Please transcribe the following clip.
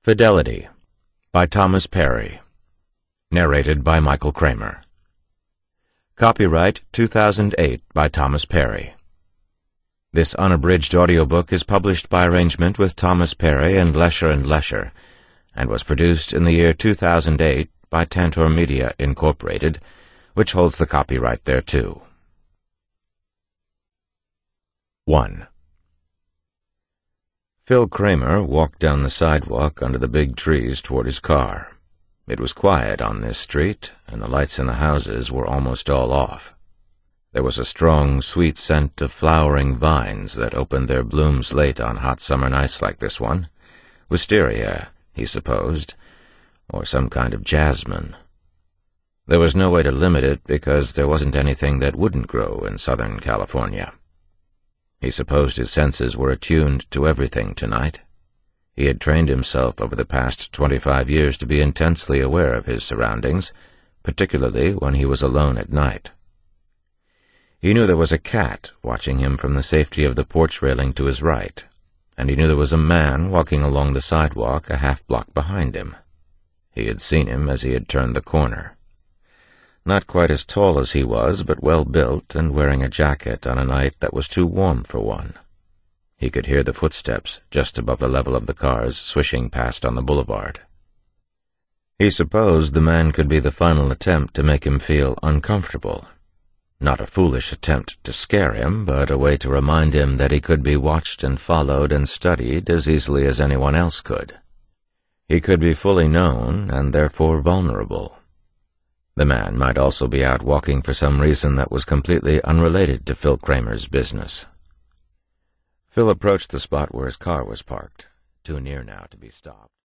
Fidelity by Thomas Perry. Narrated by Michael Kramer. Copyright 2008 by Thomas Perry. This unabridged audiobook is published by arrangement with Thomas Perry and Lesher & Lesher, and was produced in the year 2008 by Tantor Media, Incorporated, which holds the copyright thereto. 1. Phil Kramer walked down the sidewalk under the big trees toward his car. It was quiet on this street, and the lights in the houses were almost all off. There was a strong, sweet scent of flowering vines that opened their blooms late on hot summer nights like this one. Wisteria, he supposed, or some kind of jasmine. There was no way to limit it because there wasn't anything that wouldn't grow in Southern California. He supposed his senses were attuned to everything tonight. He had trained himself over the past 25 years to be intensely aware of his surroundings, particularly when he was alone at night. He knew there was a cat watching him from the safety of the porch railing to his right, and he knew there was a man walking along the sidewalk a half-block behind him. He had seen him as he had turned the corner. Not quite as tall as he was, but well-built and wearing a jacket on a night that was too warm for one. He could hear the footsteps just above the level of the cars swishing past on the boulevard. He supposed the man could be the final attempt to make him feel uncomfortable. Not a foolish attempt to scare him, but a way to remind him that he could be watched and followed and studied as easily as anyone else could. He could be fully known and therefore vulnerable. The man might also be out walking for some reason that was completely unrelated to Phil Kramer's business. Phil approached the spot where his car was parked, too near now to be stopped.